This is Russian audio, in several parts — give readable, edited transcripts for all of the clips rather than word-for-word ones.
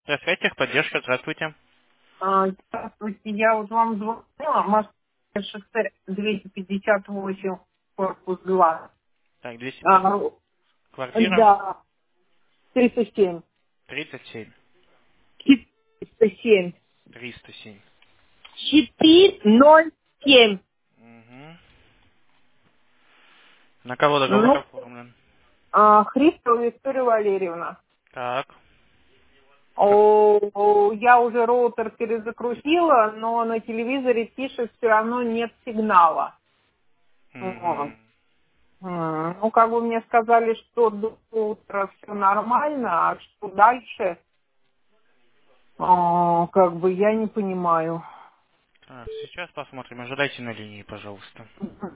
Здравствуйте, техподдержка, здравствуйте. Здравствуйте, я вот вам звонила, Москва, шоссе 258, корпус 2. Так, 250, А, квартира да, 307. 37, 407. 307. 407. Угу. На кого договор Ну, оформлен? Христова Виктория Валерьевна. Так. Я уже роутер перезагрузила, но на телевизоре пишет, все равно нет сигнала. Вот. Угу. Ну, как бы мне сказали, что до утра все нормально, а что дальше, как бы я не понимаю. Так, сейчас посмотрим. Ожидайте на линии, пожалуйста.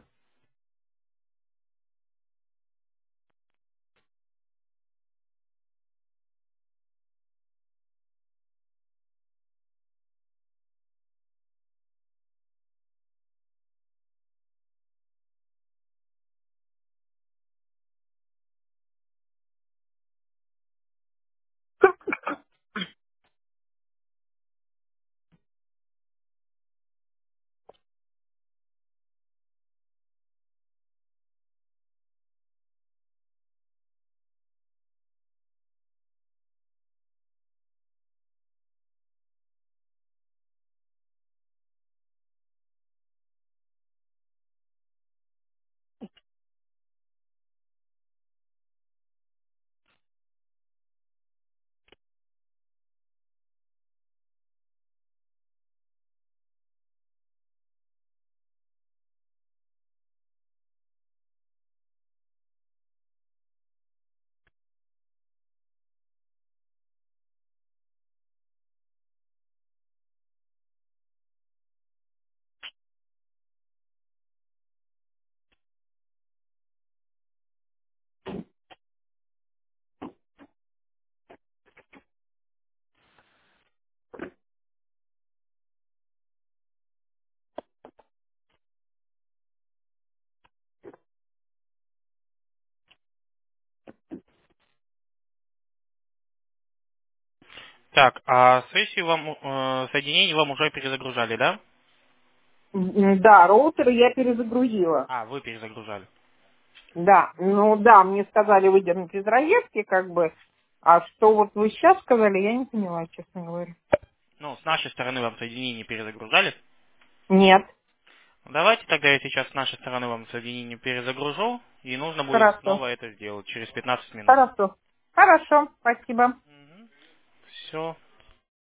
Так, а сессию вам, соединение вам уже перезагружали, да? Да, роутер я перезагрузила. А, вы перезагружали. Да, ну да, мне сказали выдернуть из розетки, как бы, а что вот вы сейчас сказали, я не поняла, честно говоря. Ну, с нашей стороны вам соединение перезагружали. Нет, Давайте тогда я сейчас с нашей стороны вам соединение перезагружу, и нужно будет хорошо, снова это сделать через 15 минут. хорошо, хорошо, спасибо. Все.